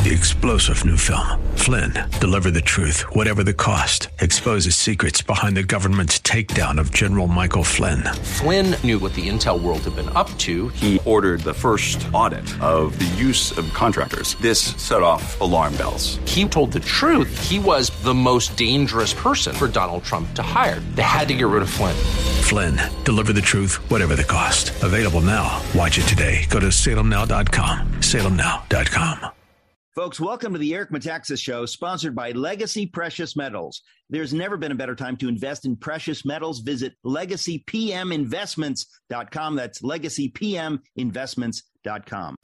The explosive new film, Flynn, deliver the truth, whatever the cost, exposes secrets behind the government's takedown of General Michael Flynn. Flynn knew what the intel world had been up to. He ordered the first audit of the use of contractors. This set off alarm bells. He told the truth. He was the most dangerous person for Donald Trump to hire. They had to get rid of Flynn. Flynn, deliver the truth, whatever the cost. Available now. Watch it today. Go to salemnow.com. salemnow.com. Folks, welcome to the Eric Metaxas Show, sponsored by Legacy Precious Metals. There's never been a better time to invest in precious metals. Visit LegacyPMInvestments.com. That's LegacyPMInvestments.com.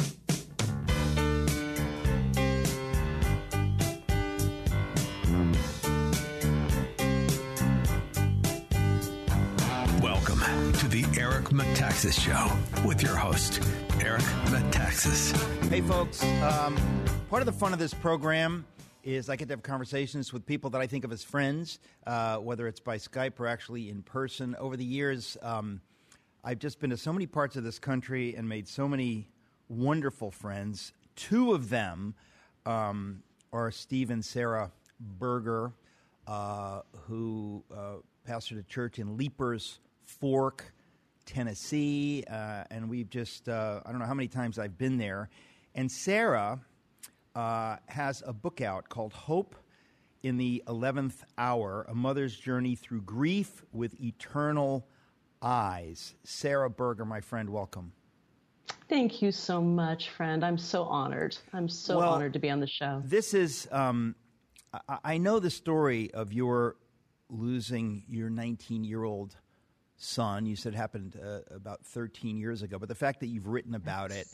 Welcome to the Eric Metaxas Show with your host, Eric Metaxas. Hey, folks. Part of the fun of this program is I get to have conversations with people that I think of as friends, whether it's by Skype or actually in person. Over the years, I've just been to so many parts of this country and made so many wonderful friends. Two of them are Steve and Sarah Berger, who pastored a church in Leapers Fork, Tennessee, and we've just, I don't know how many times I've been there. And Sarah has a book out called Hope in the 11th Hour, A Mother's Journey Through Grief with Eternal Eyes. Sarah Berger, my friend, welcome. Thank you so much, friend. I'm so honored. I'm so honored to be on the show. This is, I know the story of your losing your 19-year-old son. You said it happened about 13 years ago, but the fact that you've written about it,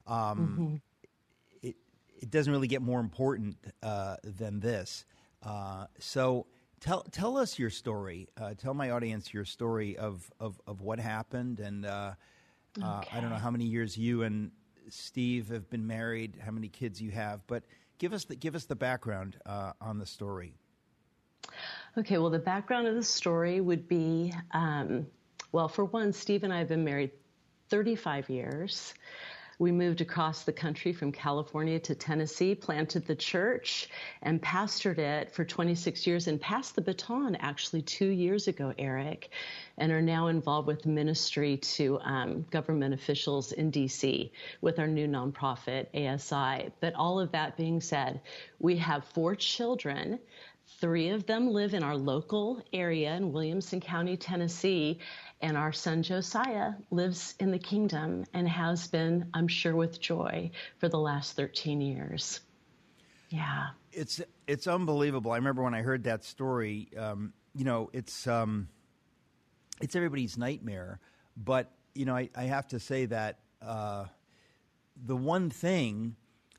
it doesn't really get more important than this. So tell us your story. Tell my audience your story of what happened. And I don't know how many years you and Steve have been married, how many kids you have, but give us the background on the story. Okay, well, the background of the story would be, well, for one, Steve and I have been married 35 years. We moved across the country from California to Tennessee, planted the church, and pastored it for 26 years, and passed the baton actually 2 years ago, Eric, and are now involved with ministry to government officials in D.C. with our new nonprofit, ASI. But all of that being said, we have 4 children. 3 of them live in our local area in Williamson County, Tennessee, and our son Josiah lives in the kingdom and has been, I'm sure, with joy for the last 13 years. Yeah. It's unbelievable. I remember when I heard that story, it's everybody's nightmare. But, I have to say that the one thing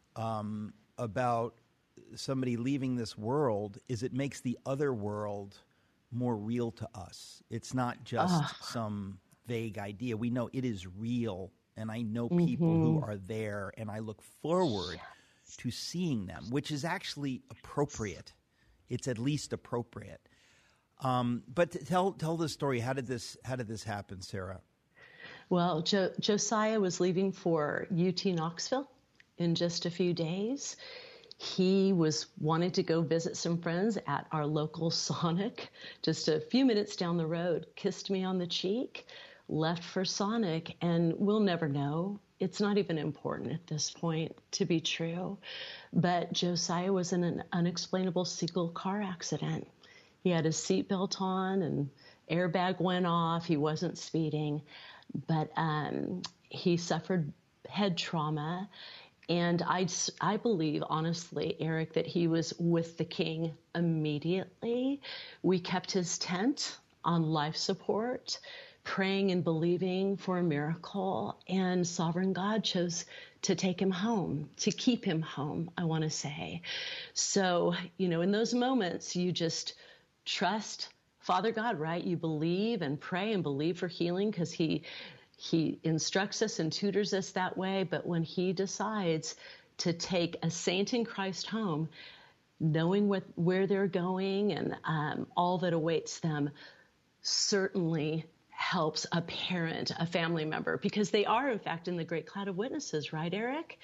about somebody leaving this world is it makes the other world more real to us. It's not just some vague idea. We know it is real, and I know people who are there, and I look forward to seeing them, which is actually appropriate. It's at least appropriate. But tell the story. How did this happen, Sarah? Well, Josiah was leaving for UT Knoxville in just a few days. He was wanting to go visit some friends at our local Sonic, just a few minutes down the road, kissed me on the cheek, left for Sonic, and we'll never know. It's not even important at this point to be true. But Josiah was in an unexplainable single car accident. He had his seatbelt on and airbag went off. He wasn't speeding, but he suffered head trauma. And I believe, honestly, Eric, that he was with the King immediately. We kept his tent on life support, praying and believing for a miracle. And sovereign God chose to take him home, to keep him home, I want to say. So, in those moments, you just trust Father God, right? You believe and pray and believe for healing because He instructs us and tutors us that way, but when he decides to take a saint in Christ home, knowing where they're going and all that awaits them, certainly helps a parent, a family member, because they are, in fact, in the great cloud of witnesses, right, Eric?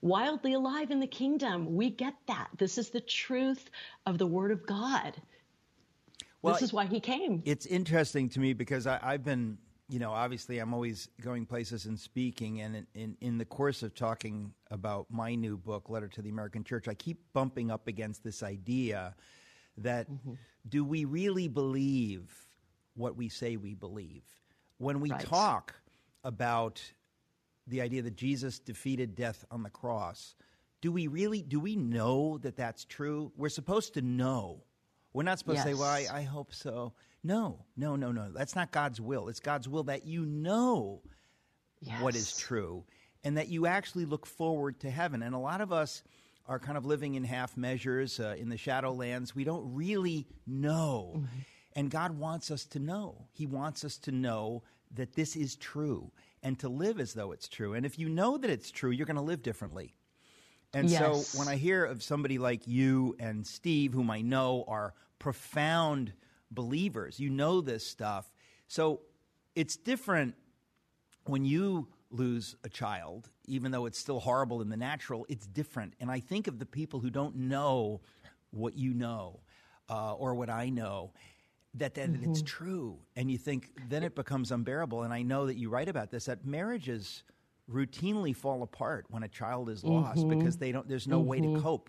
wildly alive in the kingdom. We get that. This is the truth of the Word of God. Well, this is why he came. It's interesting to me because I've been, obviously I'm always going places and speaking, and in the course of talking about my new book, Letter to the American Church, I keep bumping up against this idea that do we really believe what we say we believe? When we talk about the idea that Jesus defeated death on the cross, do we know that that's true? We're supposed to know. We're not supposed to say, well, I hope so. No. That's not God's will. It's God's will that you know what is true and that you actually look forward to heaven. And a lot of us are kind of living in half measures, in the shadowlands. We don't really know. And God wants us to know. He wants us to know that this is true and to live as though it's true. And if you know that it's true, you're going to live differently. And so when I hear of somebody like you and Steve, whom I know are profound believers, you know this stuff. So it's different when you lose a child, even though it's still horrible in the natural, it's different. And I think of the people who don't know what you know or what I know, that it's true. And you think then it becomes unbearable. And I know that you write about this, that marriages routinely fall apart when a child is lost because there's no way to cope.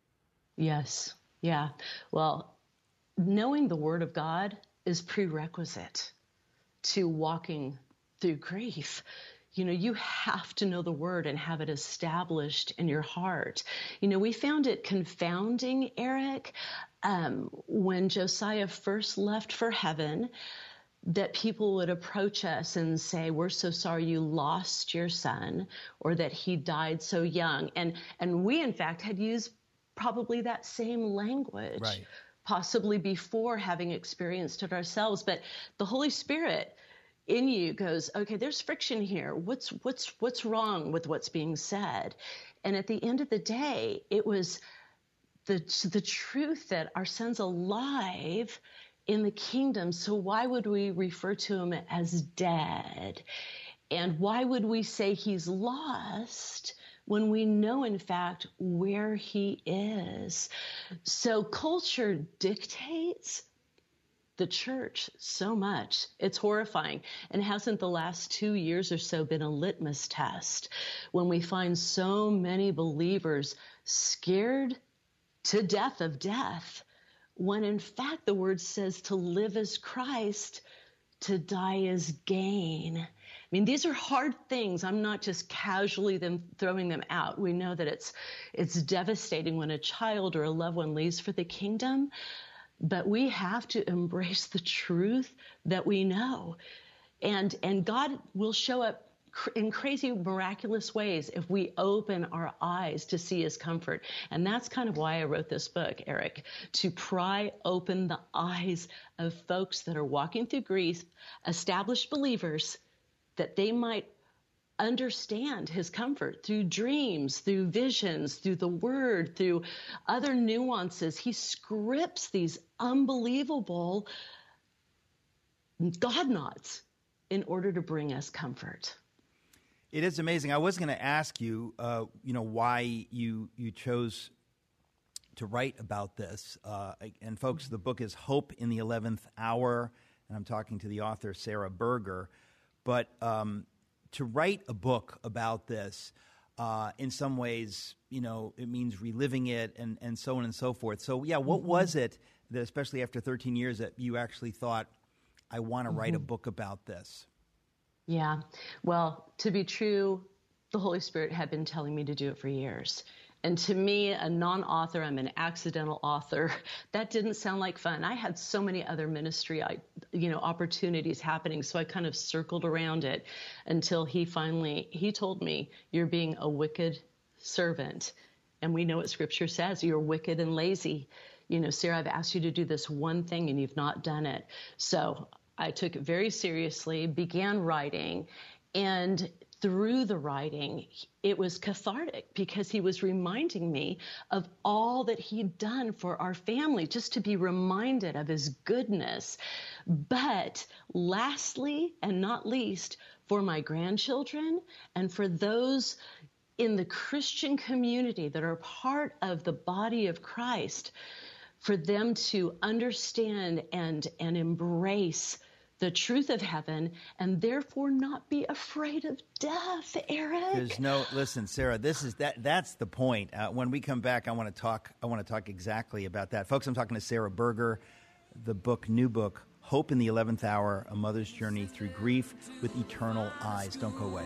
Yes. Yeah. Well, knowing the Word of God is prerequisite to walking through grief. You have to know the Word and have it established in your heart. We found it confounding, Eric, when Josiah first left for heaven, that people would approach us and say, we're so sorry you lost your son, or that he died so young. And we, in fact, had used probably that same language, possibly before having experienced it ourselves. But the Holy Spirit in you goes, okay, there's friction here. What's wrong with what's being said? And at the end of the day, it was the truth that our son's alive in the kingdom. So why would we refer to him as dead? And why would we say he's lost when we know, in fact, where he is? So culture dictates the church so much. It's horrifying. And hasn't the last 2 years or so been a litmus test when we find so many believers scared to death of death, when in fact the word says to live as Christ, to die as gain. I mean, these are hard things. I'm not just casually throwing them out. We know that it's devastating when a child or a loved one leaves for the kingdom, but we have to embrace the truth that we know. And God will show up in crazy, miraculous ways if we open our eyes to see his comfort. And that's kind of why I wrote this book, Eric, to pry open the eyes of folks that are walking through grief, established believers, that they might understand his comfort through dreams, through visions, through the word, through other nuances. He scripts these unbelievable God knots in order to bring us comfort. It is amazing. I was going to ask you, why you chose to write about this. And folks, the book is Hope in the 11th Hour, and I'm talking to the author, Sarah Berger. But to write a book about this, in some ways, it means reliving it and so on and so forth. So, yeah, what was it that, especially after 13 years, that you actually thought, I want to write a book about this? Yeah. Well, to be true, the Holy Spirit had been telling me to do it for years. And to me, a non-author, I'm an accidental author, that didn't sound like fun. I had so many other ministry, opportunities happening. So I kind of circled around it until he told me, you're being a wicked servant. And we know what Scripture says, you're wicked and lazy. Sarah, I've asked you to do this one thing and you've not done it. So I took it very seriously, began writing, and through the writing, it was cathartic because he was reminding me of all that he'd done for our family, just to be reminded of his goodness. But lastly, and not least, for my grandchildren and for those in the Christian community that are part of the body of Christ, for them to understand and embrace the truth of heaven and therefore not be afraid of death, Eric. Listen, Sarah, that's the point. When we come back, I want to talk exactly about that. Folks, I'm talking to Sarah Berger, the new book, Hope in the 11th Hour, A Mother's Journey Through Grief with Eternal Eyes. Don't go away.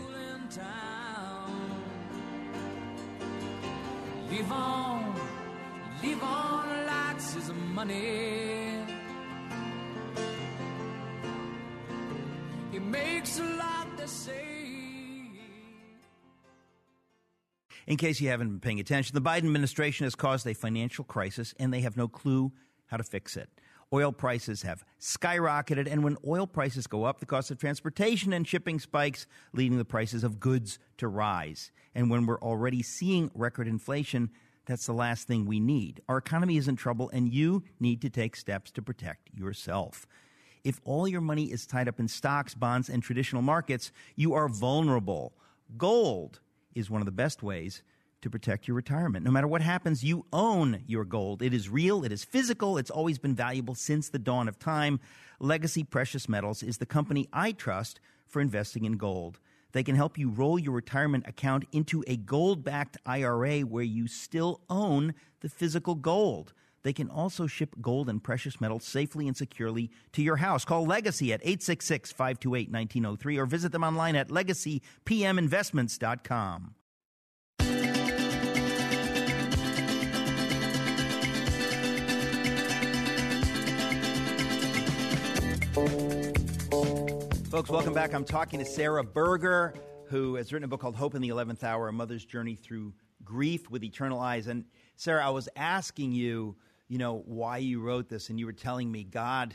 Live on like there's money. It makes a lot to say. In case you haven't been paying attention, the Biden administration has caused a financial crisis, and they have no clue how to fix it. Oil prices have skyrocketed, and when oil prices go up, the cost of transportation and shipping spikes, leading the prices of goods to rise. And when we're already seeing record inflation, that's the last thing we need. Our economy is in trouble, and you need to take steps to protect yourself. If all your money is tied up in stocks, bonds, and traditional markets, you are vulnerable. Gold is one of the best ways to protect your retirement. No matter what happens, you own your gold. It is real. It is physical. It's always been valuable since the dawn of time. Legacy Precious Metals is the company I trust for investing in gold. They can help you roll your retirement account into a gold-backed IRA where you still own the physical gold. They can also ship gold and precious metals safely and securely to your house. Call Legacy at 866-528-1903 or visit them online at legacypminvestments.com. Folks, welcome back. I'm talking to Sarah Berger, who has written a book called Hope in the 11th Hour, A Mother's Journey Through Grief with Eternal Eyes. And Sarah, I was asking you, why you wrote this, and you were telling me God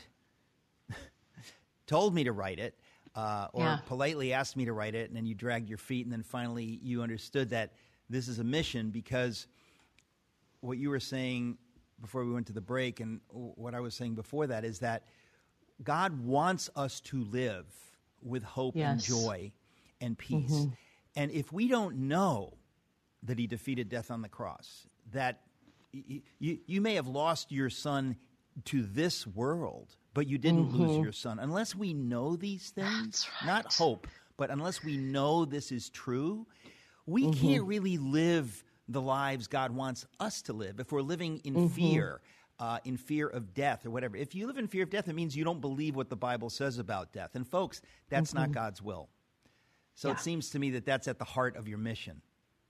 told me to write it, or politely asked me to write it, and then you dragged your feet, and then finally you understood that this is a mission, because what you were saying before we went to the break, and what I was saying before that, is that God wants us to live with hope and joy and peace. Mm-hmm. And if we don't know that he defeated death on the cross, that you may have lost your son to this world, but you didn't lose your son. Unless we know these things, not hope, but unless we know this is true, we can't really live the lives God wants us to live if we're living in fear of death or whatever. If you live in fear of death, it means you don't believe what the Bible says about death. And folks, that's not God's will. So it seems to me that that's at the heart of your mission.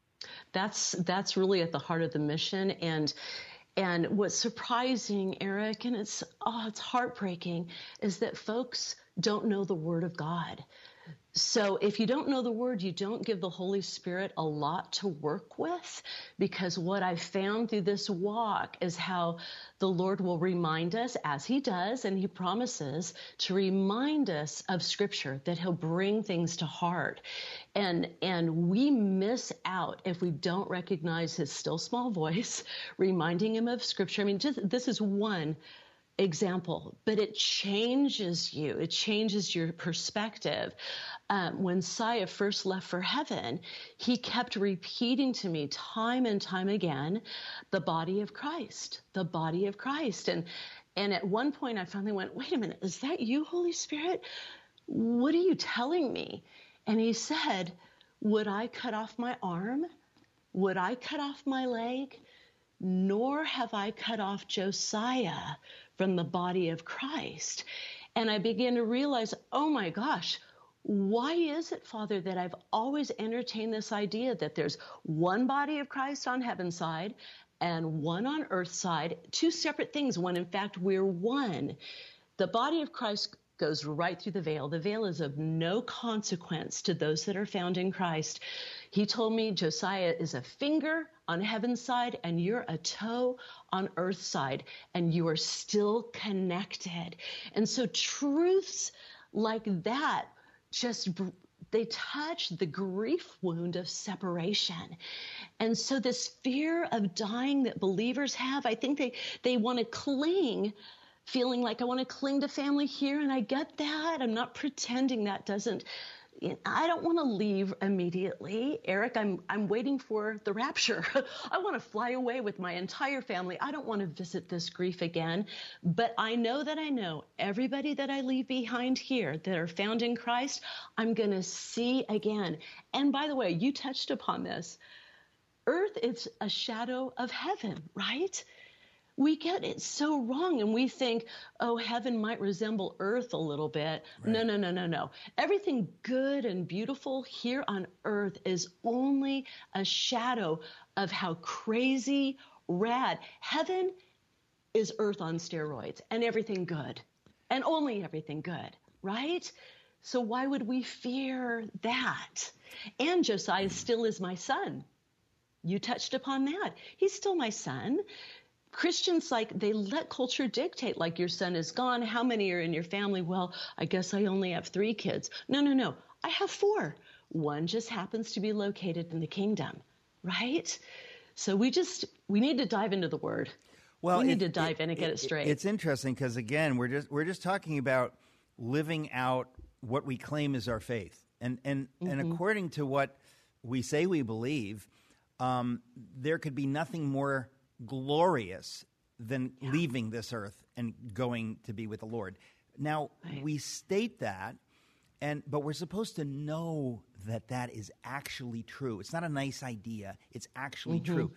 That's really at the heart of the mission. And what's surprising, Eric, and it's heartbreaking, is that folks don't know the Word of God. So if you don't know the Word, you don't give the Holy Spirit a lot to work with, because what I've found through this walk is how the Lord will remind us, as he does, and he promises to remind us of Scripture, that he'll bring things to heart. And we miss out if we don't recognize his still small voice, reminding him of Scripture. I mean, this is one example, but it changes you. It changes your perspective. When Saya first left for heaven, he kept repeating to me time and time again, the body of Christ, the body of Christ. And at one point I finally went, wait a minute, is that you, Holy Spirit? What are you telling me? And he said, would I cut off my arm? Would I cut off my leg? Nor have I cut off Josiah from the body of Christ. And I began to realize, oh my gosh, why is it, Father, that I've always entertained this idea that there's one body of Christ on heaven's side and one on earth's side, two separate things, when in fact we're one. The body of Christ goes right through the veil. The veil is of no consequence to those that are found in Christ. He told me Josiah is a finger on heaven's side and you're a toe on earth's side, and you are still connected. And so truths like that they touch the grief wound of separation. And so this fear of dying that believers have, I think they want to cling, feeling like I want to cling to family here, and I get that. I'm not pretending that doesn't I don't want to leave immediately, Eric. I'm waiting for the rapture. I want to fly away with my entire family. I don't want to visit this grief again. But I know everybody that I leave behind here that are found in Christ, I'm going to see again. And by the way, you touched upon this. Earth is a shadow of heaven, right? We get it so wrong, and we think, oh, heaven might resemble earth a little bit. Right. No. Everything good and beautiful here on earth is only a shadow of how crazy, rad. Heaven is earth on steroids, and everything good, and only everything good, right? So why would we fear that? And Josiah still is my son. You touched upon that. He's still my son. Christians, they let culture dictate, your son is gone. How many are in your family? Well, I guess I only have 3 kids. No. I have 4. One just happens to be located in the kingdom, right? So we need to dive into the word. Well, we need to dive in and get it straight. It's interesting because, again, we're just talking about living out what we claim is our faith. And according to what we say we believe, there could be nothing more glorious than leaving this earth and going to be with the Lord. Now, we state that, but we're supposed to know that that is actually true. It's not a nice idea. It's actually true.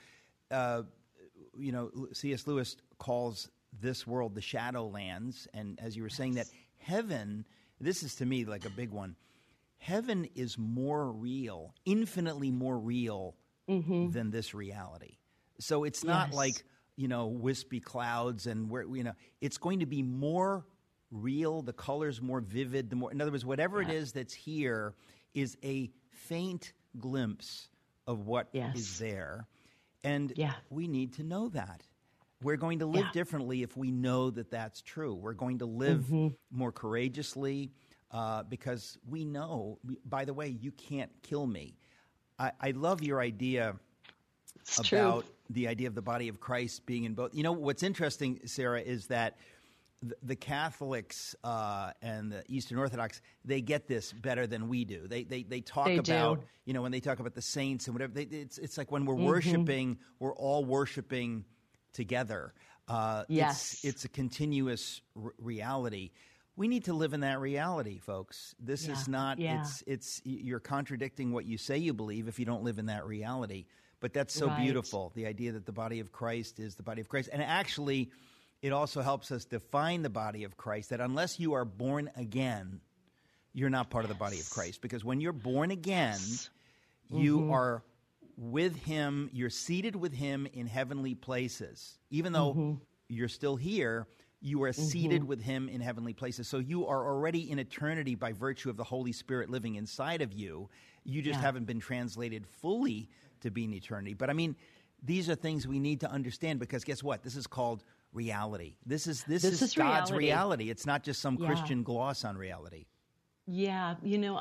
C.S. Lewis calls this world the Shadowlands, and as you were saying, that heaven, this is to me like a big one, heaven is more real, infinitely more real than this reality. So it's not like, wispy clouds and it's going to be more real, the colors more vivid, in other words, whatever it is that's here is a faint glimpse of what is there. And we need to know that. We're going to live differently if we know that that's true. We're going to live more courageously because we know, by the way, you can't kill me. I love your idea about the idea of the body of Christ being in both. What's interesting, Sarah, is that the Catholics and the Eastern Orthodox, they get this better than we do. They talk about, when they talk about the saints and whatever, it's like when we're worshiping, we're all worshiping together. It's a continuous reality. We need to live in that reality, folks. This is not, it's you're contradicting what you say you believe if you don't live in that reality. But that's so beautiful, the idea that the body of Christ is the body of Christ. And actually, it also helps us define the body of Christ, that unless you are born again, you're not part of the body of Christ. Because when you're born again, you are with him, you're seated with him in heavenly places. Even though you're still here, you are seated with him in heavenly places. So you are already in eternity by virtue of the Holy Spirit living inside of you. You just haven't been translated fully to be in eternity. But I mean, these are things we need to understand because guess what? This is called reality. This is God's reality. It's not just some Christian gloss on reality. Yeah.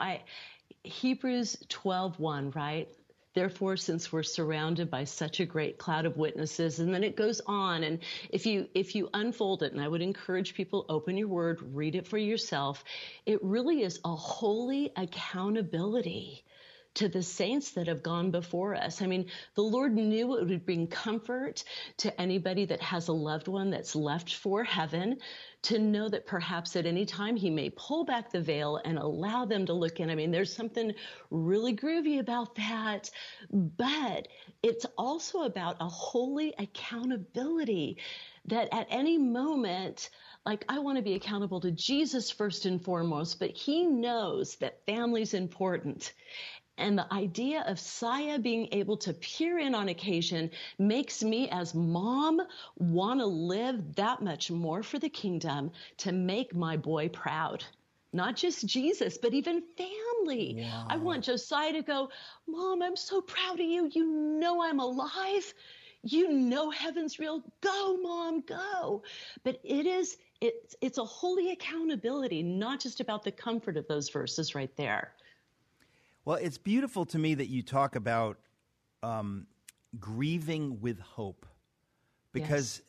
Hebrews 12:1, right? Therefore, since we're surrounded by such a great cloud of witnesses, and then it goes on. And if you unfold it, and I would encourage people, open your word, read it for yourself. It really is a holy accountability to the saints that have gone before us. I mean, the Lord knew it would bring comfort to anybody that has a loved one that's left for heaven, to know that perhaps at any time he may pull back the veil and allow them to look in. I mean, there's something really groovy about that, but it's also about a holy accountability that at any moment, I want to be accountable to Jesus first and foremost, but he knows that family's important. And the idea of Saya being able to peer in on occasion makes me, as mom, want to live that much more for the kingdom to make my boy proud. Not just Jesus, but even family. Wow. I want Josiah to go, Mom, I'm so proud of you. You know I'm alive. You know heaven's real. Go, Mom, go. But it's a holy accountability, not just about the comfort of those verses right there. Well, it's beautiful to me that you talk about grieving with hope, because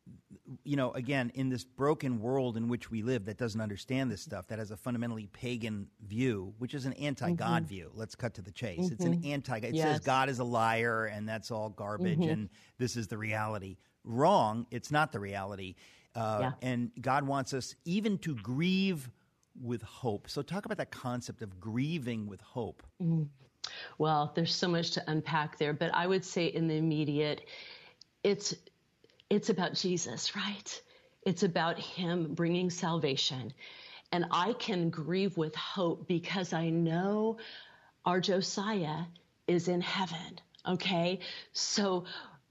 again, in this broken world in which we live that doesn't understand this stuff, that has a fundamentally pagan view, which is an anti-God view. Let's cut to the chase. It's an anti-God. It says God is a liar and that's all garbage and this is the reality. Wrong. It's not the reality. And God wants us even to grieve with hope. So talk about that concept of grieving with hope. Well, there's so much to unpack there, but I would say in the immediate, it's about Jesus, right? It's about him bringing salvation. And I can grieve with hope because I know our Josiah is in heaven, okay? So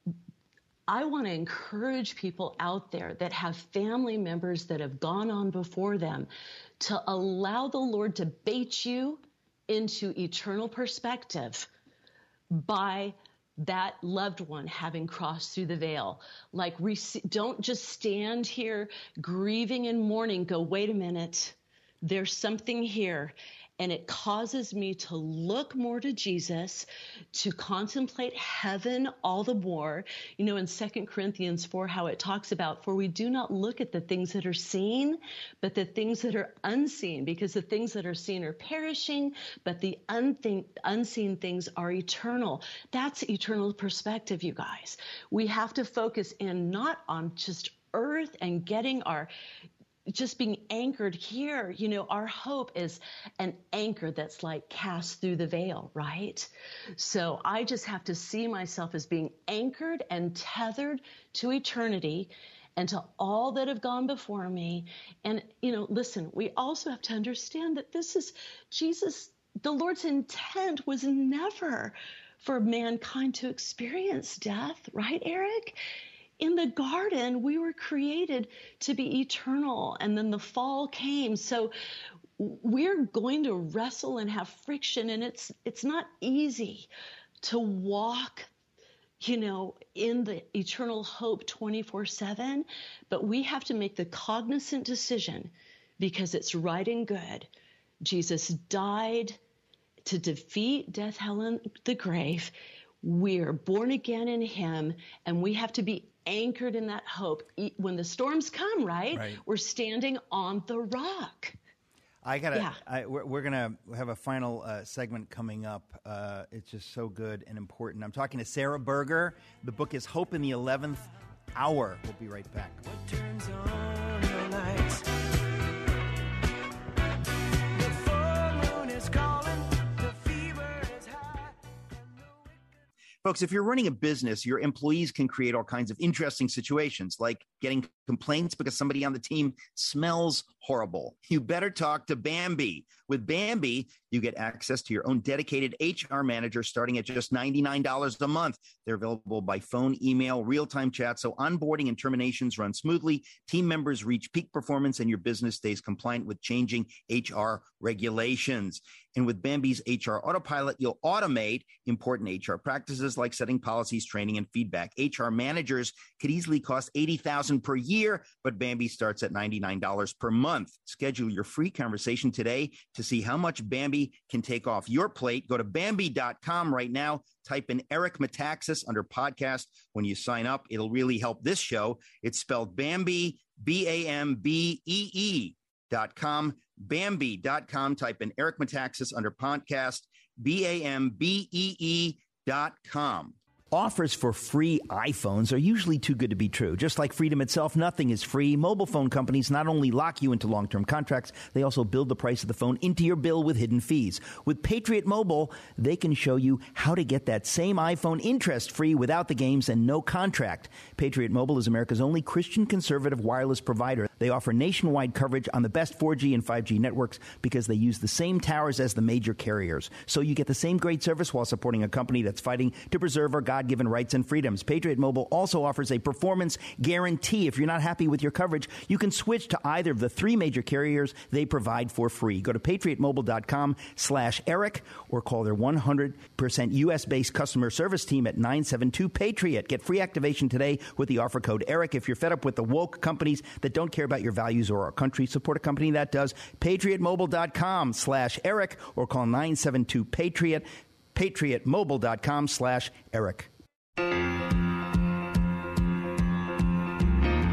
I want to encourage people out there that have family members that have gone on before them to allow the Lord to bait you into eternal perspective by that loved one having crossed through the veil. Like, don't just stand here grieving and mourning. Go, wait a minute. There's something here. And it causes me to look more to Jesus, to contemplate heaven all the more. In 2 Corinthians 4, how it talks about, for we do not look at the things that are seen, but the things that are unseen, because the things that are seen are perishing, but the unseen things are eternal. That's eternal perspective, you guys. We have to focus in not on just earth and getting just being anchored here. Our hope is an anchor that's like cast through the veil, right? So I just have to see myself as being anchored and tethered to eternity and to all that have gone before me. And, listen, we also have to understand that this is Jesus. The Lord's intent was never for mankind to experience death, right, Eric? In the garden, we were created to be eternal, and then the fall came. So we're going to wrestle and have friction, and it's not easy to walk, in the eternal hope 24/7, but we have to make the cognizant decision because it's right and good. Jesus died to defeat death, hell, and the grave. We're born again in him, and we have to be anchored in that hope. When the storms come, right? We're standing on the rock. We're going to have a final segment coming up. It's just so good and important. I'm talking to Sarah Berger. The book is Hope in the 11th Hour. We'll be right back. What turns on your lights? The full moon is calling. The fever is high. Folks, if you're running a business, your employees can create all kinds of interesting situations, like getting complaints because somebody on the team smells horrible. You better talk to Bambee. With Bambee, you get access to your own dedicated HR manager starting at just $99 a month. They're available by phone, email, real-time chat, so onboarding and terminations run smoothly, team members reach peak performance, and your business stays compliant with changing HR regulations. And with Bambee's HR Autopilot, you'll automate important HR practices like setting policies, training, and feedback. HR managers could easily cost $80,000 per year, but Bambee starts at $99 per month. Schedule your free conversation today to see how much Bambee can take off your plate. Go to Bambee.com right now. Type in Eric Metaxas under podcast. When you sign up, it'll really help this show. It's spelled Bambee, Bambee.com. Bambee.com. Type in Eric Metaxas under podcast, Bambee.com. Offers for free iPhones are usually too good to be true. Just like freedom itself, nothing is free. Mobile phone companies not only lock you into long-term contracts, they also build the price of the phone into your bill with hidden fees. With Patriot Mobile, they can show you how to get that same iPhone interest-free without the games and no contract. Patriot Mobile is America's only Christian conservative wireless provider. They offer nationwide coverage on the best 4G and 5G networks because they use the same towers as the major carriers. So you get the same great service while supporting a company that's fighting to preserve our God-given rights and freedoms. Patriot Mobile also offers a performance guarantee. If you're not happy with your coverage, you can switch to either of the three major carriers they provide for free. Go to patriotmobile.com/Eric or call their 100% U.S.-based customer service team at 972-PATRIOT. Get free activation today with the offer code Eric. If you're fed up with the woke companies that don't care about your values or our country, support a company that does. patriotmobile.com/Eric or call 972-PATRIOT. patriotmobile.com/Eric.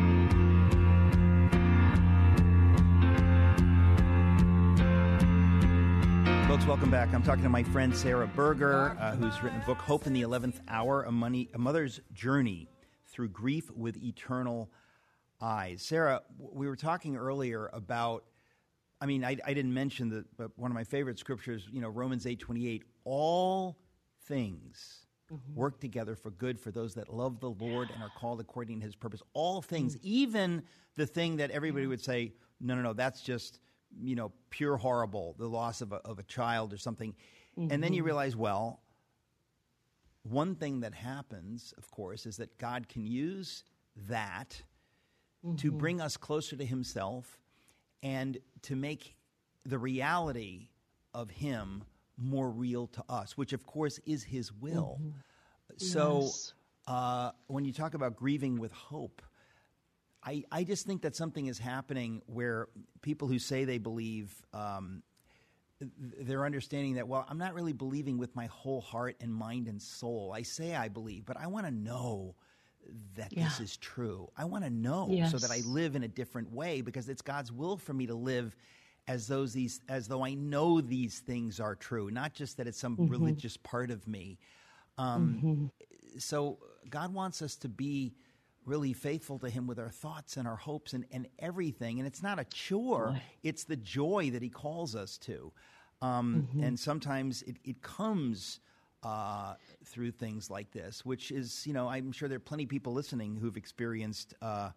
folks. Welcome back. I'm talking to my friend Sarah Berger, who's written a book, Hope in the 11th Hour, a Mother's Journey Through Grief with Eternal Eyes. Sarah, we were talking earlier about, I didn't mention that, but one of my favorite scriptures, Romans 8:28, all things work together for good for those that love the Lord and are called according to his purpose. All things, even the thing that everybody would say, no, that's just, pure horrible, the loss of a child or something. And then you realize, well, one thing that happens, of course, is that God can use that to bring us closer to himself and to make the reality of him more real to us, which, of course, is his will. So Yes. When you talk about grieving with hope, I just think that something is happening where people who say they believe, they're understanding that, well, I'm not really believing with my whole heart and mind and soul. I say I believe, but I want to know that this is true. I want to know so that I Yes. live in a different way, because it's God's will for me to live as though I know these things are true, not just that it's some religious part of me. So God wants us to be really faithful to him with our thoughts and our hopes and everything. And it's not a chore. It's the joy that he calls us to. And sometimes it comes through things like this, which is, I'm sure there are plenty of people listening who've experienced,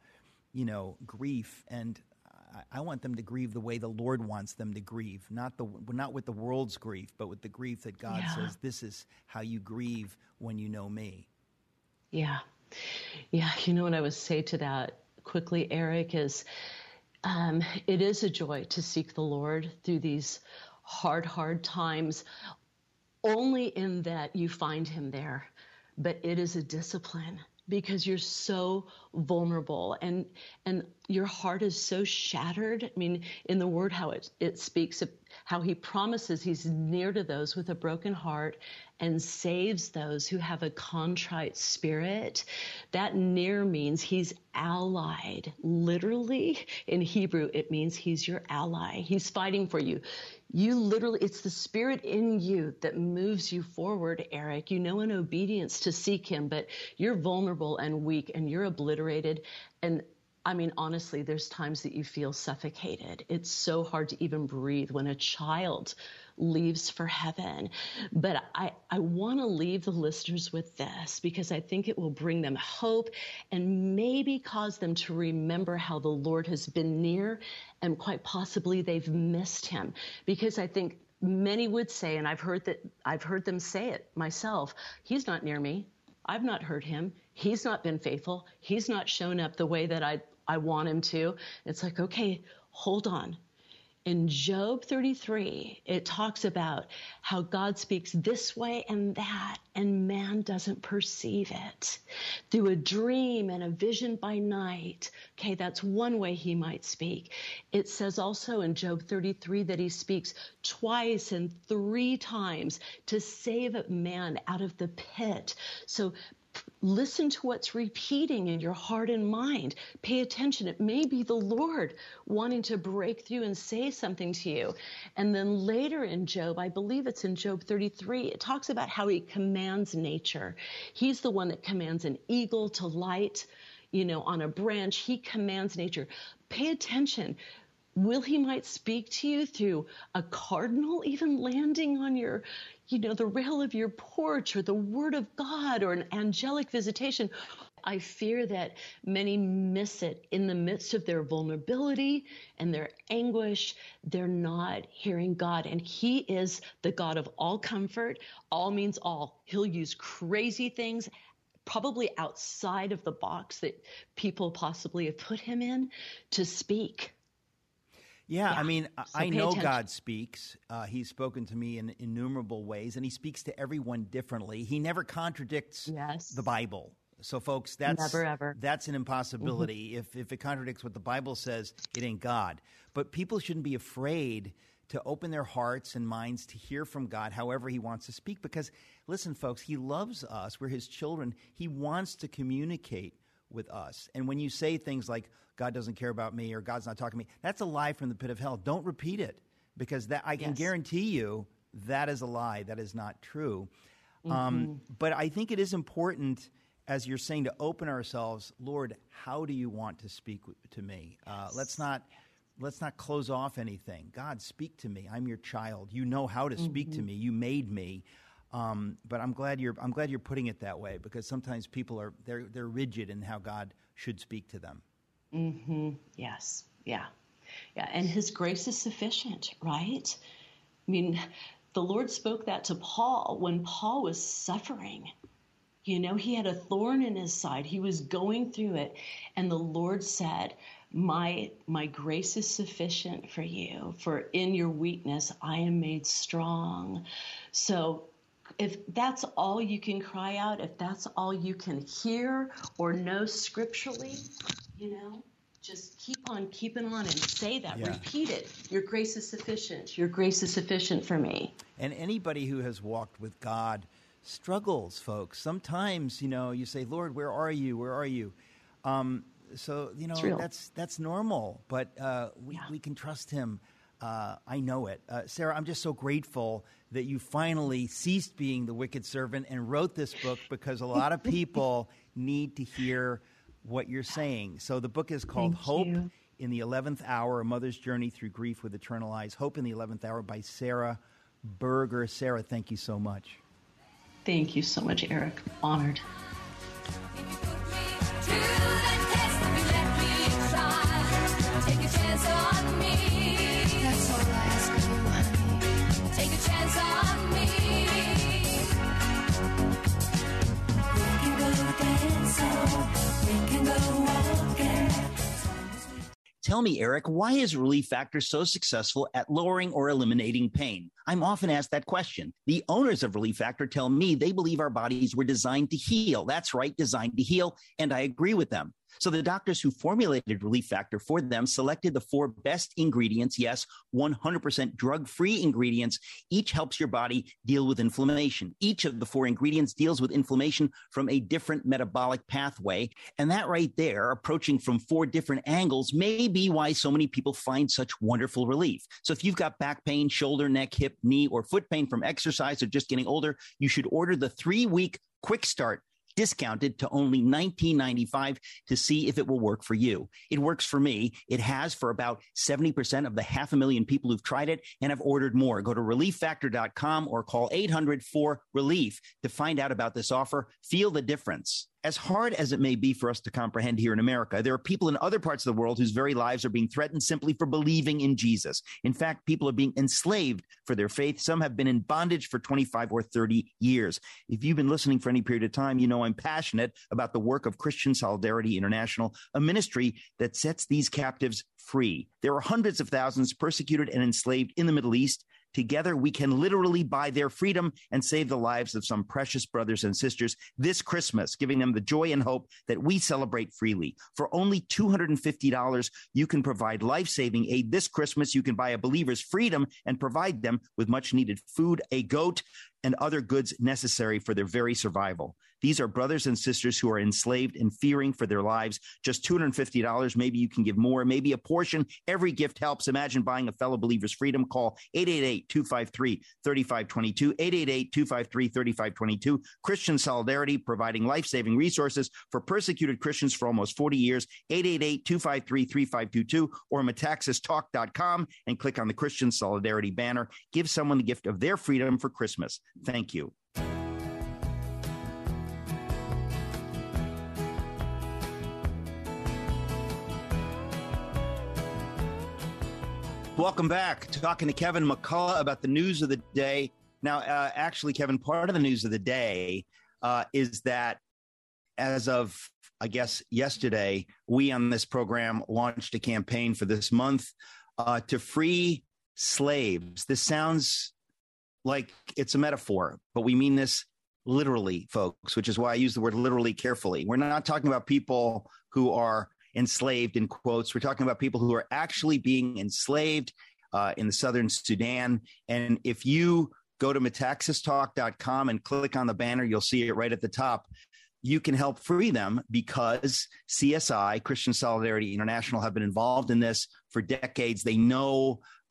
grief. And I want them to grieve the way the Lord wants them to grieve, not with the world's grief, but with the grief that God says, this is how you grieve when you know me. Yeah. Yeah. What I would say to that quickly, Eric, is it is a joy to seek the Lord through these hard times, only in that you find him there. But it is a discipline, because you're so vulnerable and your heart is so shattered. In the word, how it speaks of how he promises he's near to those with a broken heart and saves those who have a contrite spirit. That near means he's allied. Literally, in Hebrew, it means he's your ally. He's fighting for you. It's the spirit in you that moves you forward, Eric. In obedience to seek him, but you're vulnerable and weak and you're obliterated. And honestly, there's times that you feel suffocated. It's so hard to even breathe when a child leaves for heaven. But I want to leave the listeners with this, because I think it will bring them hope and maybe cause them to remember how the Lord has been near, and quite possibly they've missed him. Because I think many would say, and I've heard them say it myself, he's not near me. I've not heard him. He's not been faithful. He's not shown up the way that I want him to. It's like, okay, hold on. In Job 33, it talks about how God speaks this way and that, and man doesn't perceive it. Through a dream and a vision by night, okay, that's one way he might speak. It says also in Job 33 that he speaks twice and 3 times to save a man out of the pit. So listen to what's repeating in your heart and mind. Pay attention. It may be the Lord wanting to break through and say something to you. And then later in Job, I believe it's in Job 33, it talks about how he commands nature. He's the one that commands an eagle to light, on a branch. He commands nature. Pay attention. He might speak to you through a cardinal even landing on your, the rail of your porch, or the word of God, or an angelic visitation. I fear that many miss it in the midst of their vulnerability and their anguish. They're not hearing God, and he is the God of all comfort. All means all. He'll use crazy things, probably outside of the box that people possibly have put him in, to speak. Yeah, I know attention. God speaks. He's spoken to me in innumerable ways, and he speaks to everyone differently. He never contradicts the Bible. So, folks, Never, ever. That's an impossibility. If it contradicts what the Bible says, it ain't God. But people shouldn't be afraid to open their hearts and minds to hear from God however he wants to speak. Because, listen, folks, he loves us. We're his children. He wants to communicate with us. And when you say things like, God doesn't care about me, or God's not talking to me, that's a lie from the pit of hell. Don't repeat it, because I can guarantee you that is a lie. That is not true. But I think it is important, as you're saying, to open ourselves. Lord, how do you want to speak to me? Let's not close off anything. God, speak to me. I'm your child. You know how to speak to me. You made me. But I'm glad you're putting it that way, because sometimes people they're rigid in how God should speak to them. Yes. Yeah. And His grace is sufficient, right? I mean, the Lord spoke that to Paul when Paul was suffering. You know, he had a thorn in his side. He was going through it. And the Lord said, my grace is sufficient for you, for in your weakness I am made strong. So if that's all you can cry out, if that's all you can hear or know scripturally, you know, just keep on keeping on and say that. Yeah. Repeat it. Your grace is sufficient. Your grace is sufficient for me. And anybody who has walked with God struggles, folks. Sometimes, you know, you say, Lord, where are you? Where are you? So, you know, that's normal, but we can trust Him. I know it. Sarah, I'm just so grateful that you finally ceased being the wicked servant and wrote this book, because a lot of people need to hear what you're saying. So the book is called Hope in the 11th Hour, A Mother's Journey Through Grief with Eternal Eyes. Hope in the 11th Hour by Sarah Berger. Sarah, thank you so much. Thank you so much, Eric. Honored. Tell me, Eric, why is Relief Factor so successful at lowering or eliminating pain? I'm often asked that question. The owners of Relief Factor tell me they believe our bodies were designed to heal. That's right, designed to heal, and I agree with them. So the doctors who formulated Relief Factor for them selected the 4 best ingredients, yes, 100% drug-free ingredients. Each helps your body deal with inflammation. Each of the 4 ingredients deals with inflammation from a different metabolic pathway. And that right there, approaching from 4 different angles, may be why so many people find such wonderful relief. So if you've got back pain, shoulder, neck, hip, knee, or foot pain from exercise or just getting older, you should order the 3-week quick start, discounted to only $19.95 to see if it will work for you. It works for me. It has for about 70% of the 500,000 people who've tried it and have ordered more. Go to relieffactor.com or call 800-4RELIEF to find out about this offer. Feel the difference. As hard as it may be for us to comprehend here in America, there are people in other parts of the world whose very lives are being threatened simply for believing in Jesus. In fact, people are being enslaved for their faith. Some have been in bondage for 25 or 30 years. If you've been listening for any period of time, you know I'm passionate about the work of Christian Solidarity International, a ministry that sets these captives free. There are hundreds of thousands persecuted and enslaved in the Middle East. Together, we can literally buy their freedom and save the lives of some precious brothers and sisters this Christmas, giving them the joy and hope that we celebrate freely. For only $250, you can provide life-saving aid this Christmas. You can buy a believer's freedom and provide them with much-needed food, a goat, and other goods necessary for their very survival. These are brothers and sisters who are enslaved and fearing for their lives. Just $250. Maybe you can give more, maybe a portion. Every gift helps. Imagine buying a fellow believer's freedom. Call 888-253-3522, 888-253-3522. Christian Solidarity, providing life-saving resources for persecuted Christians for almost 40 years, 888-253-3522, or metaxastalk.com and click on the Christian Solidarity banner. Give someone the gift of their freedom for Christmas. Thank you. Welcome back. Talking to Kevin McCullough about the news of the day. Now, actually, Kevin, part of the news of the day is that as of, I guess, yesterday, we on this program launched a campaign for this month to free slaves. This sounds like it's a metaphor, but we mean this literally, folks, which is why I use the word literally carefully. We're not talking about people who are enslaved in quotes. We're talking about people who are actually being enslaved in the southern Sudan. And if you go to metaxastalk.com and click on the banner, you'll see it right at the top. You can help free them because CSI, Christian Solidarity International, have been involved in this for decades. They know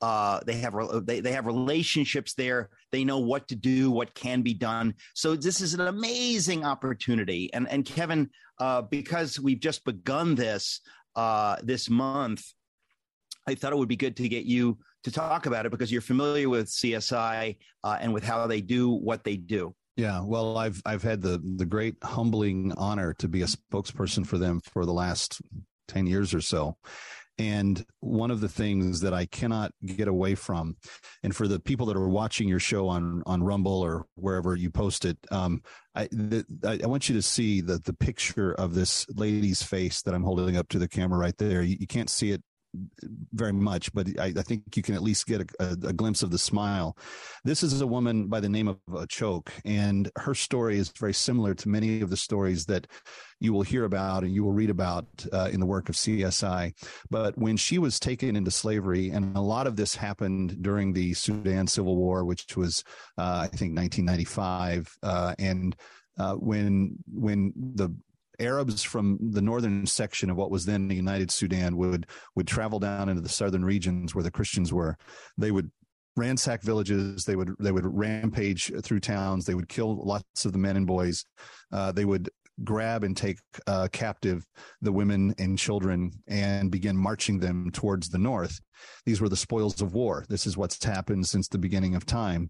They have relationships there. They know what to do, what can be done. So this is an amazing opportunity. And Kevin, because we've just begun this month, I thought it would be good to get you to talk about it because you're familiar with CSI and with how they do what they do. Yeah, well, I've had the great humbling honor to be a spokesperson for them for the last 10 years or so. And one of the things that I cannot get away from, and for the people that are watching your show on Rumble or wherever you post it, I want you to see the picture of this lady's face that I'm holding up to the camera right there. You can't see it very much, but I think you can at least get a glimpse of the smile. This is a woman by the name of Achok, and her story is very similar to many of the stories that you will hear about and you will read about in the work of CSI. But when she was taken into slavery, and a lot of this happened during the Sudan Civil War, which was, I think, 1995, and when the Arabs from the northern section of what was then the United Sudan would travel down into the southern regions where the Christians were. They would ransack villages. They would rampage through towns. They would kill lots of the men and boys. They would grab and take captive the women and children and begin marching them towards the north. These were the spoils of war. This is what's happened since the beginning of time.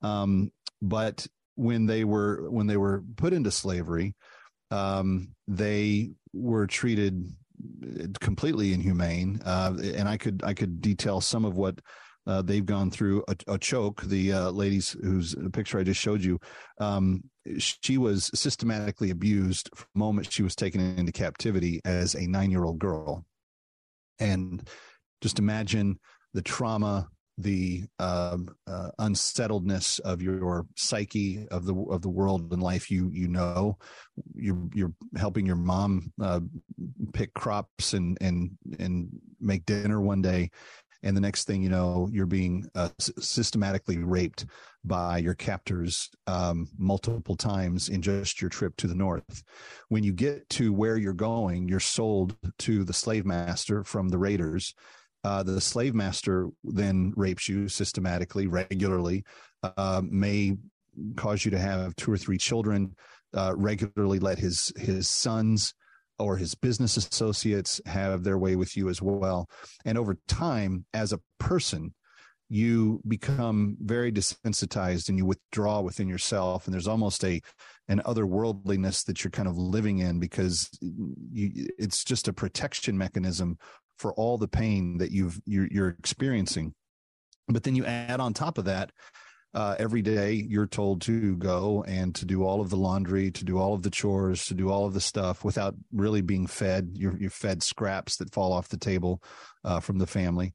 But when they were put into slavery, they were treated completely inhumane. And I could detail some of what they've gone through. Achok, the ladies whose picture I just showed you, she was systematically abused from the moment she was taken into captivity as a 9-year-old girl. And just imagine the trauma, the unsettledness of your psyche, of the world and life. You're helping your mom pick crops and make dinner one day, and the next thing you know, you're being systematically raped by your captors multiple times in just your trip to the north. When you get to where you're going, you're sold to the slave master from the raiders. The slave master then rapes you systematically, regularly, may cause you to have 2 or 3 children, regularly let his sons or his business associates have their way with you as well. And over time, as a person, you become very desensitized and you withdraw within yourself. And there's almost an otherworldliness that you're kind of living in because it's just a protection mechanism for all the pain that you're experiencing. But then you add on top of that, every day you're told to go and to do all of the laundry, to do all of the chores, to do all of the stuff without really being fed. You're fed scraps that fall off the table from the family.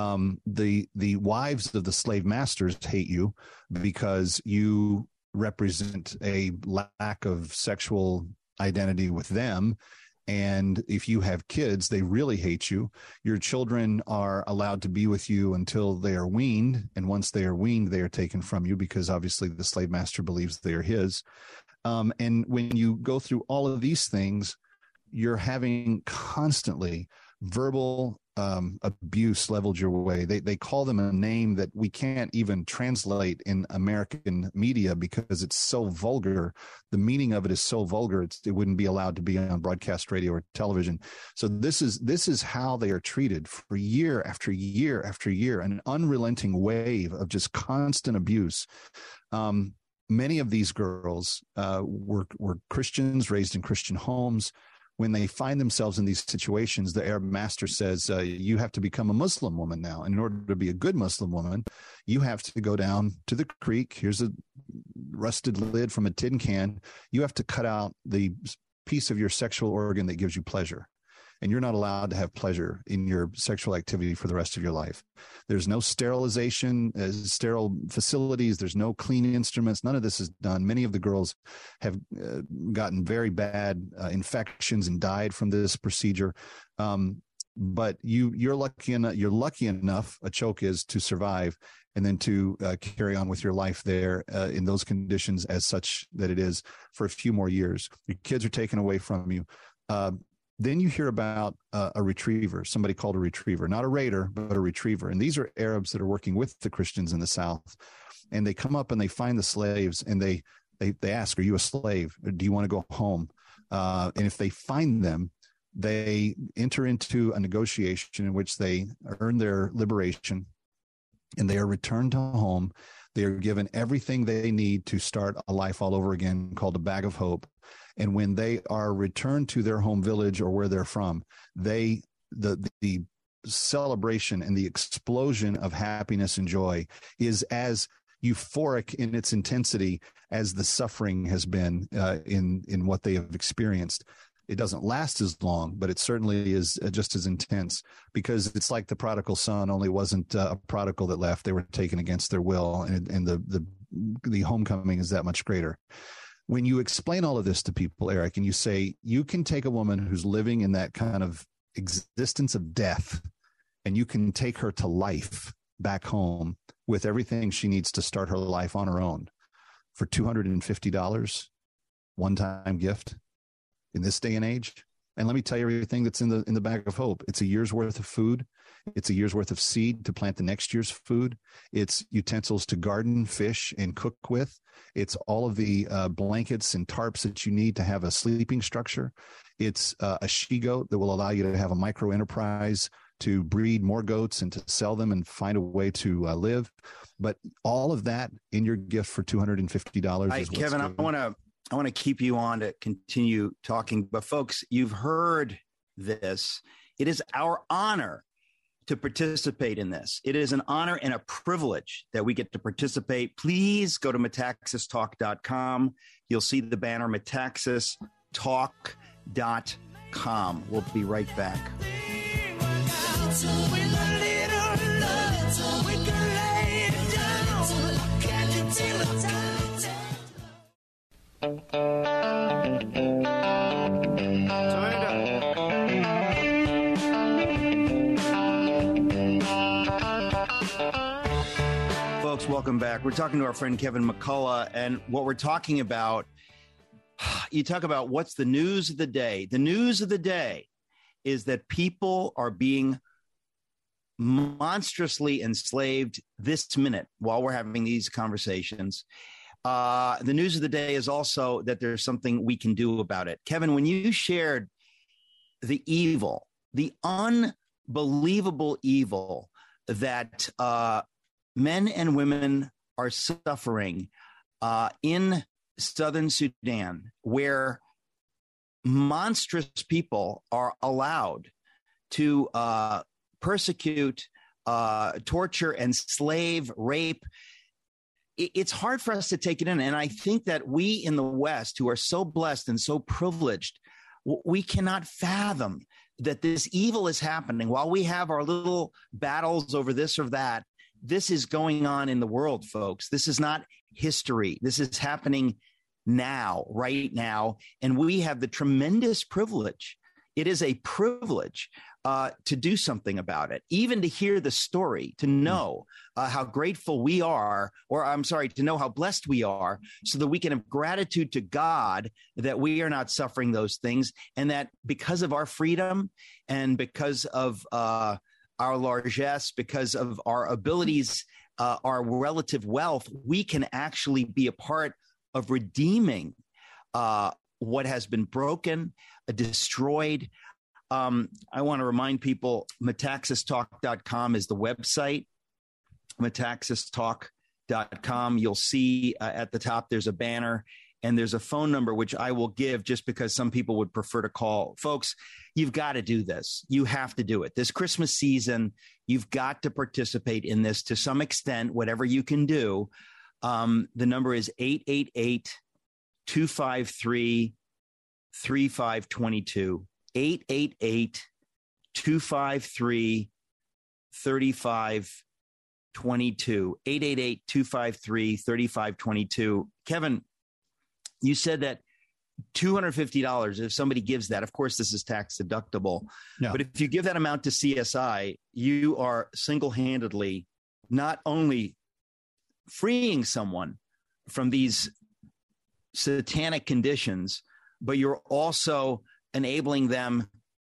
The wives of the slave masters hate you because you represent a lack of sexual identity with them. And if you have kids, they really hate you. Your children are allowed to be with you until they are weaned. And once they are weaned, they are taken from you because obviously the slave master believes they are his. And when you go through all of these things, you're having constantly verbal abuse leveled your way. They call them a name that we can't even translate in American media because it's so vulgar. The meaning of it is so vulgar, it wouldn't be allowed to be on broadcast radio or television. So this is how they are treated for year after year after year, an unrelenting wave of just constant abuse. Many of these girls were Christians, raised in Christian homes. When they find themselves in these situations, the Arab master says, you have to become a Muslim woman now. And in order to be a good Muslim woman, you have to go down to the creek. Here's a rusted lid from a tin can. You have to cut out the piece of your sexual organ that gives you pleasure. And you're not allowed to have pleasure in your sexual activity for the rest of your life. There's no sterilization, sterile facilities. There's no clean instruments. None of this is done. Many of the girls have gotten very bad infections and died from this procedure. But you're lucky enough, Achok is, to survive and then to carry on with your life there in those conditions as such that it is for a few more years. Your kids are taken away from you. Then you hear about a retriever, somebody called a retriever, not a raider, but a retriever. And these are Arabs that are working with the Christians in the South. And they come up and they find the slaves, and they ask, are you a slave? Or do you want to go home? And if they find them, they enter into a negotiation in which they earn their liberation, and they are returned to home. They are given everything they need to start a life all over again, called a bag of hope. And when they are returned to their home village or where they're from, the celebration and the explosion of happiness and joy is as euphoric in its intensity as the suffering has been in what they have experienced. It doesn't last as long, but it certainly is just as intense, because it's like the prodigal son, only wasn't a prodigal that left. They were taken against their will, and the homecoming is that much greater. When you explain all of this to people, Eric, and you say you can take a woman who's living in that kind of existence of death, and you can take her to life back home with everything she needs to start her life on her own for $250, one-time gift in this day and age. And let me tell you everything that's in the bag of hope. It's a year's worth of food. It's a year's worth of seed to plant the next year's food. It's utensils to garden, fish, and cook with. It's all of the blankets and tarps that you need to have a sleeping structure. It's a she-goat that will allow you to have a micro enterprise to breed more goats and to sell them and find a way to live. But all of that in your gift for $250. Kevin, I want to keep you on to continue talking. But folks, you've heard this. It is our honor to participate in this. It is an honor and a privilege that we get to participate. Please go to metaxastalk.com. You'll see the banner, metaxastalk.com. We'll be right back. Folks, welcome back. We're talking to our friend Kevin McCullough, and what we're talking about, you talk about what's the news of the day. The news of the day is that people are being monstrously enslaved this minute while we're having these conversations. The news of the day is also that there's something we can do about it. Kevin, when you shared the evil, the unbelievable evil that men and women are suffering in southern Sudan, where monstrous people are allowed to persecute, torture, enslave, rape. It's hard for us to take it in. And I think that we in the West, who are so blessed and so privileged, we cannot fathom that this evil is happening while we have our little battles over this or that. This is going on in the world, folks. This is not history. This is happening now, right now. And we have the tremendous privilege. It is a privilege to do something about it, even to hear the story, to know how grateful we are, or I'm sorry, to know how blessed we are, so that we can have gratitude to God that we are not suffering those things, and that because of our freedom and because of our largesse, because of our abilities, our relative wealth, we can actually be a part of redeeming what has been broken, destroyed. I want to remind people, metaxastalk.com is the website, metaxastalk.com. You'll see at the top, there's a banner and there's a phone number, which I will give just because some people would prefer to call. Folks, you've got to do this. You have to do it. This Christmas season, you've got to participate in this to some extent, whatever you can do. The number is 888-253-3522. 888-253-3522. 888-253-3522. Kevin, you said that $250, if somebody gives that, of course, this is tax deductible. Yeah. But if you give that amount to CSI, you are single-handedly not only freeing someone from these satanic conditions, but you're also enabling them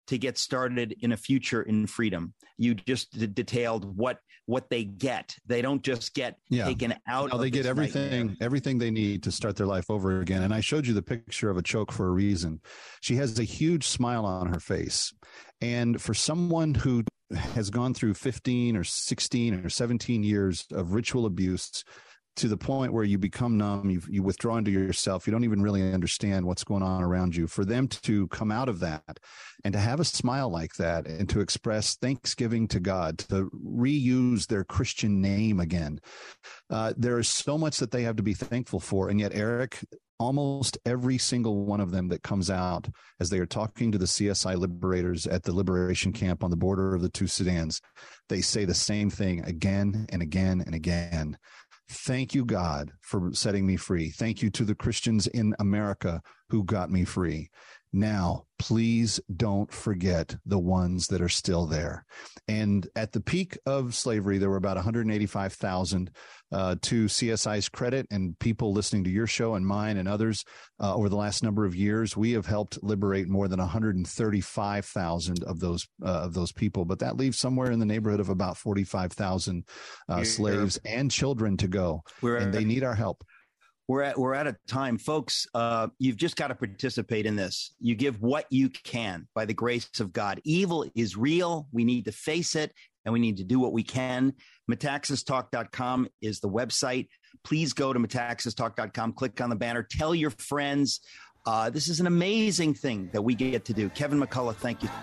to get started in a future in freedom. You just detailed what they get. They don't just get taken out. No, they get everything they need to start their life over again. And I showed you the picture of a choke for a reason. She has a huge smile on her face. And for someone who has gone through 15 or 16 or 17 years of ritual abuse, to the point where you become numb, you withdraw into yourself, you don't even really understand what's going on around you. For them to come out of that and to have a smile like that and to express thanksgiving to God, to reuse their Christian name again, there is so much that they have to be thankful for. And yet, Eric, almost every single one of them that comes out as they are talking to the CSI liberators at the liberation camp on the border of the two Sudans, they say the same thing again and again and again. Thank you, God, for setting me free. Thank you to the Christians in America who got me free. Now, please don't forget the ones that are still there. And at the peak of slavery, there were about 185,000 to CSI's credit, and people listening to your show and mine and others over the last number of years. We have helped liberate more than 135,000 of those people. But that leaves somewhere in the neighborhood of about 45,000 slaves and children to go, and they need our help. We're at a time, folks. You've just got to participate in this. You give what you can by the grace of God. Evil is real. We need to face it, and we need to do what we can. Metaxastalk.com is the website. Please go to Metaxastalk.com, click on the banner, tell your friends. This is an amazing thing that we get to do. Kevin McCullough, thank you.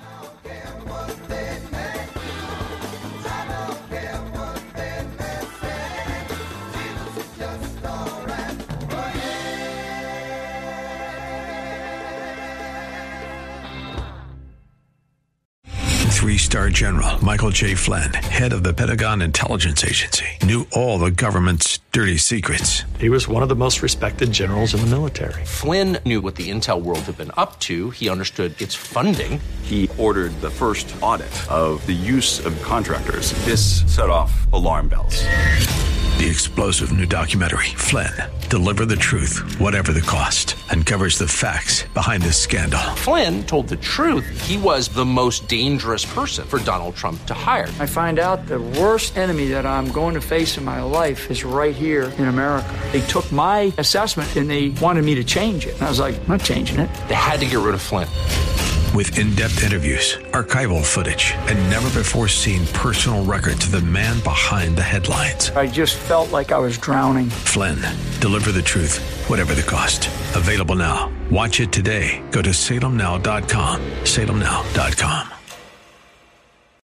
Three-star General Michael J. Flynn, head of the Pentagon Intelligence Agency, knew all the government's dirty secrets. He was one of the most respected generals in the military. Flynn knew what the intel world had been up to. He understood its funding. He ordered the first audit of the use of contractors. This set off alarm bells. The explosive new documentary, Flynn, Deliver the Truth, Whatever the Cost, uncovers the facts behind this scandal. Flynn told the truth. He was the most dangerous person for Donald Trump to hire. I find out the worst enemy that I'm going to face in my life is right here in America. They took my assessment and they wanted me to change it. And I was like, I'm not changing it. They had to get rid of Flynn. With in-depth interviews, archival footage, and never-before-seen personal records of the man behind the headlines. I just felt like I was drowning. Flynn, Deliver the Truth, Whatever the Cost. Available now. Watch it today. Go to salemnow.com. salemnow.com.